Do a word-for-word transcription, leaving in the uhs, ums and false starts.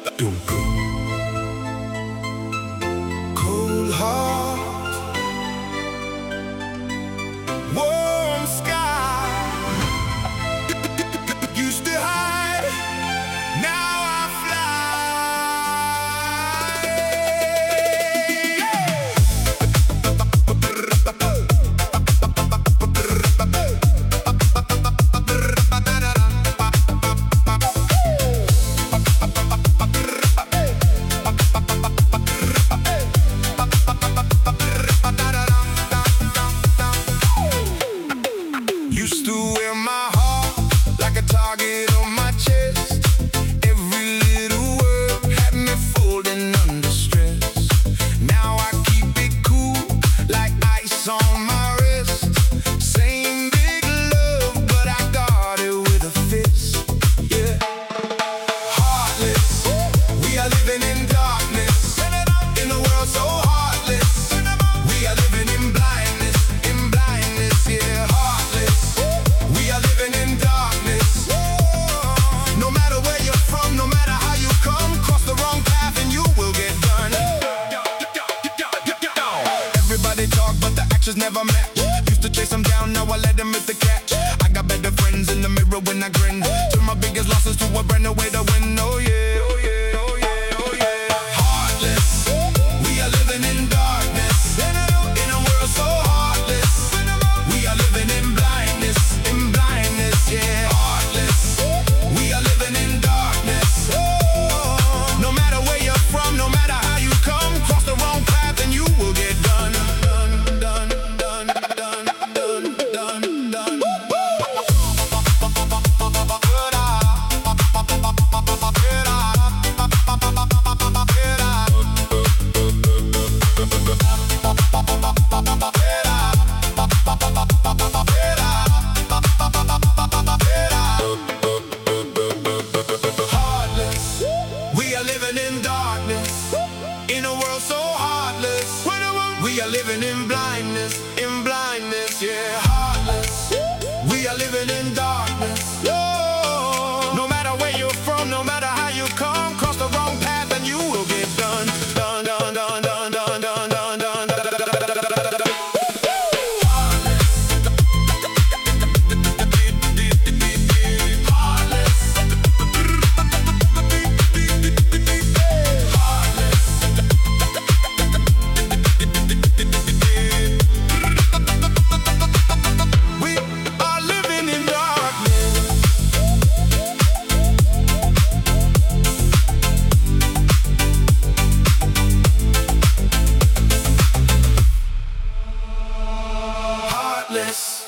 Cold heart, warm sky. Used to hide, now I used to wear my heart like a target on my chest. Every little word had me folding under stress. Now I keep it cool like ice on my wrist. Same big love, but I guard it with a fist. Yeah. Heartless, we are living in darkness. In a world so heartless, we are living in blindness, in blindness, yeah. Heartless, we are living in darkness. No matter where you're from, no matter how you come, cross the wrong path and you will get done. Everybody talk, but the actions never match. Used to chase them down, now I let them hit the catch. I got better friends in the mirror when I grin. Turn my biggest losses to a brand new way to win. Oh yeah, oh yeah, oh yeah, oh yeah. Heartless, we are living in darkness. In a world so heartless, we are living in blindness, in blindness, yeah. Heartless, we are living in darkness. No matter where you're from, no matter how you come, cross the wrong path and you will get done. Done, done, done, done, done, done, done. Heartless, we are living in darkness. In a world so heartless, we are living in blindness, in blindness, yeah. Heartless, we are living in darkness. No matter where you're from, no matter how you come, cross the wrong path and you will get done. Done, done, done, done, done, done, done, done, done. We are living in darkness. Heartless.